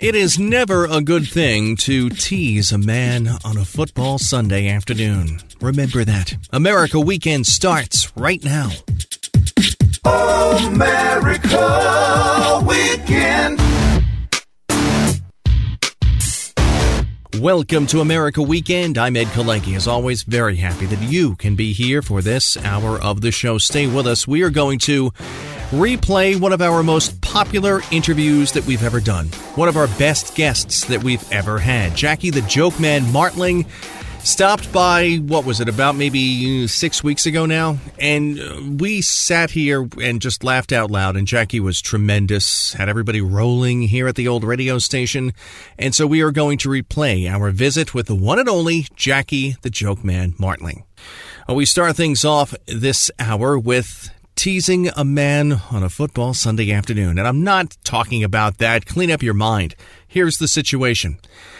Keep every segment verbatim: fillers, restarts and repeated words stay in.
It is never a good thing to tease a man on a football Sunday afternoon. Remember that. America Weekend starts right now. America Weekend. Welcome to America Weekend. I'm Ed Kalenki. As always, very happy that you can be here for this hour of the show. Stay with us. We are going to replay one of our most popular interviews that we've ever done. One of our best guests that we've ever had. Jackie the Joke Man Martling stopped by, what was it, about maybe six weeks ago now? And we sat here and just laughed out loud, and Jackie was tremendous, had everybody rolling here at the old radio station. And so we are going to replay our visit with the one and only Jackie the Joke Man Martling. We start things off this hour with teasing a man on a football Sunday afternoon. And I'm not talking about that. Clean up your mind. Here's the situation.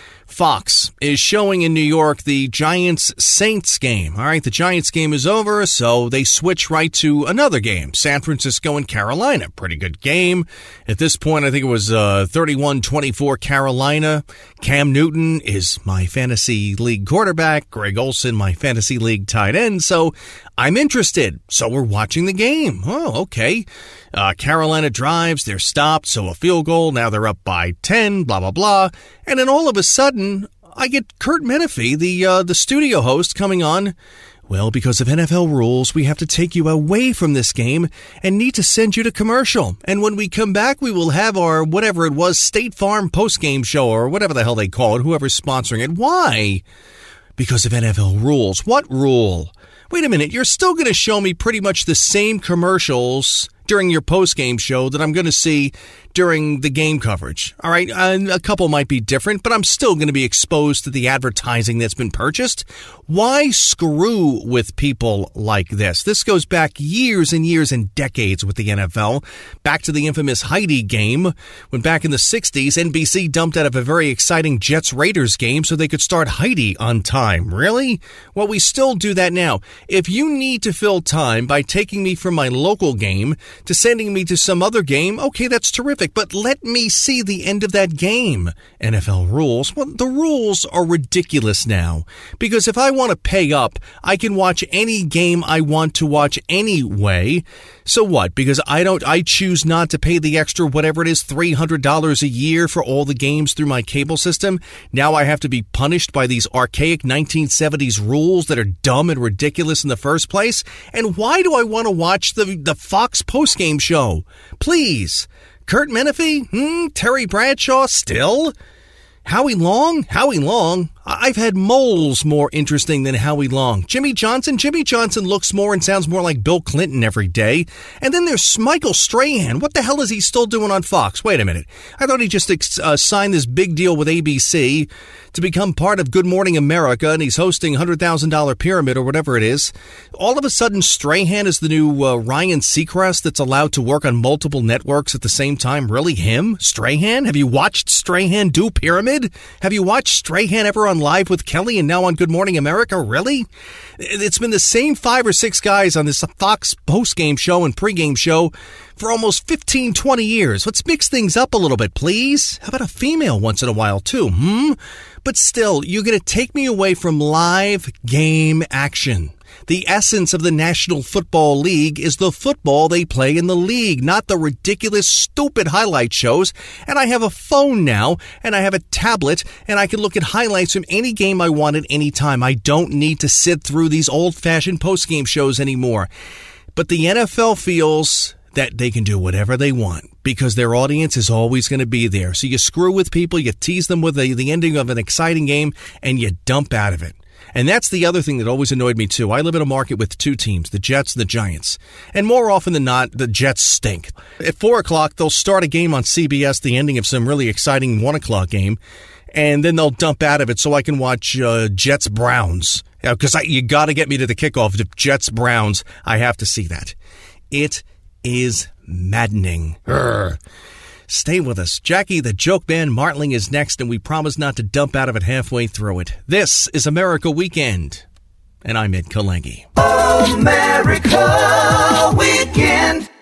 Fox is showing in New York the Giants-Saints game. All right, the Giants game is over, so they switch right to another game, San Francisco and Carolina. Pretty good game. At this point, I think it was uh, thirty-one twenty-four Carolina. Cam Newton is my fantasy league quarterback. Greg Olsen, my fantasy league tight end. So I'm interested. So we're watching the game. Oh, okay. Uh, Carolina drives, they're stopped, so a field goal, now they're up by ten, blah, blah, blah. And then all of a sudden, I get Curt Menefee, the uh, the studio host, coming on. Well, because of N F L rules, we have to take you away from this game and need to send you to commercial. And when we come back, we will have our, whatever it was, State Farm postgame show, or whatever the hell they call it, whoever's sponsoring it. Why? Because of N F L rules. What rule? Wait a minute, you're still going to show me pretty much the same commercials during your post-game show that I'm going to see during the game coverage. All right, a couple might be different, but I'm still going to be exposed to the advertising that's been purchased. Why screw with people like this? This goes back years and years and decades with the N F L. Back to the infamous Heidi game, when back in the sixties, N B C dumped out of a very exciting Jets-Raiders game so they could start Heidi on time. Really? Well, we still do that now. If you need to fill time by taking me from my local game to sending me to some other game, okay, that's terrific. But let me see the end of that game. N F L rules. Well, the rules are ridiculous now. Because if I want to pay up, I can watch any game I want to watch anyway. So what? Because I don't, I choose not to pay the extra, whatever it is, three hundred dollars a year for all the games through my cable system. Now I have to be punished by these archaic nineteen seventies rules that are dumb and ridiculous in the first place. And why do I want to watch the, the Fox postgame show? Please. Curt Menefee? Hmm? Terry Bradshaw? Still? Howie Long? Howie Long? I've had moles more interesting than Howie Long. Jimmy Johnson? Jimmy Johnson looks more and sounds more like Bill Clinton every day. And then there's Michael Strahan. What the hell is he still doing on Fox? Wait a minute. I thought he just uh, signed this big deal with A B C to become part of Good Morning America, and he's hosting one hundred thousand dollars Pyramid or whatever it is. All of a sudden, Strahan is the new uh, Ryan Seacrest that's allowed to work on multiple networks at the same time. Really? Him? Strahan? Have you watched Strahan do Pyramid? Have you watched Strahan ever on Live with Kelly and now on Good Morning America? Really? It's been the same five or six guys on this Fox postgame show and pregame show for almost fifteen, twenty years. Let's mix things up a little bit, please. How about a female once in a while, too, hmm? But still, you're going to take me away from live game action. The essence of the National Football League is the football they play in the league, not the ridiculous, stupid highlight shows. And I have a phone now, and I have a tablet, and I can look at highlights from any game I want at any time. I don't need to sit through these old-fashioned postgame shows anymore. But the N F L feels that they can do whatever they want because their audience is always going to be there. So you screw with people, you tease them with the, the ending of an exciting game, and you dump out of it. And that's the other thing that always annoyed me, too. I live in a market with two teams, the Jets and the Giants. And more often than not, the Jets stink. At four o'clock, they'll start a game on C B S, the ending of some really exciting one o'clock game, and then they'll dump out of it so I can watch uh, Jets-Browns. Because you got to get me to the kickoff. Jets-Browns, I have to see that. It is maddening. Urgh. Stay with us. Jackie the Joke Man Martling is next, and we promise not to dump out of it halfway through it. This is America Weekend, and I'm Ed Kalenki. America Weekend.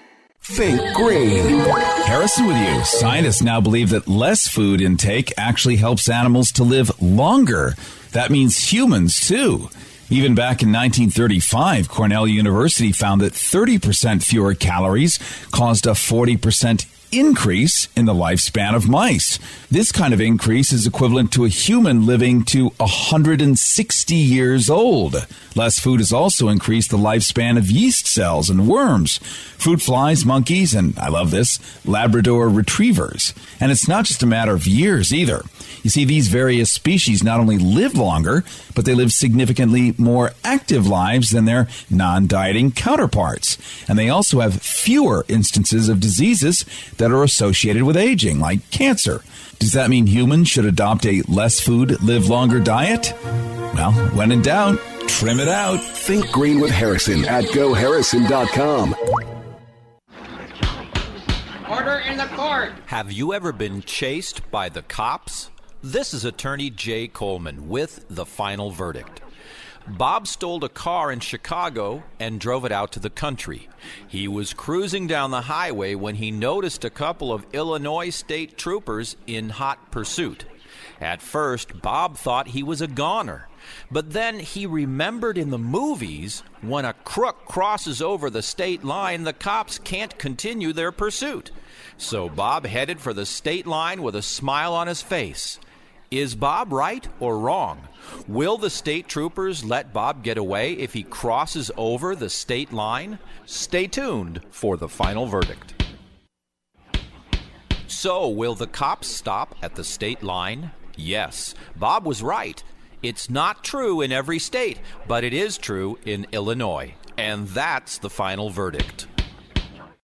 Think Green. Harrison with you. Scientists now believe that less food intake actually helps animals to live longer. That means humans, too. Even back in nineteen thirty-five, Cornell University found that thirty percent fewer calories caused a forty percent increase in the lifespan of mice. This kind of increase is equivalent to a human living to one hundred sixty years old. Less food has also increased the lifespan of yeast cells and worms, fruit flies, monkeys, and, I love this, Labrador retrievers. And it's not just a matter of years either. You see, these various species not only live longer, but they live significantly more active lives than their non-dieting counterparts. And they also have fewer instances of diseases that are associated with aging, like cancer. Does that mean humans should adopt a less food, live longer diet? Well, when in doubt, trim it out. Think Green with Harrison at go harrison dot com. Order in the court. Have you ever been chased by the cops? This is attorney Jay Coleman with the final verdict. Bob stole a car in Chicago and drove it out to the country. He was cruising down the highway when he noticed a couple of Illinois state troopers in hot pursuit. At first, Bob thought he was a goner. But then he remembered in the movies, when a crook crosses over the state line, the cops can't continue their pursuit. So Bob headed for the state line with a smile on his face. Is Bob right or wrong? Will the state troopers let Bob get away if he crosses over the state line? Stay tuned for the final verdict. So, will the cops stop at the state line? Yes, Bob was right. It's not true in every state, but it is true in Illinois. And that's the final verdict.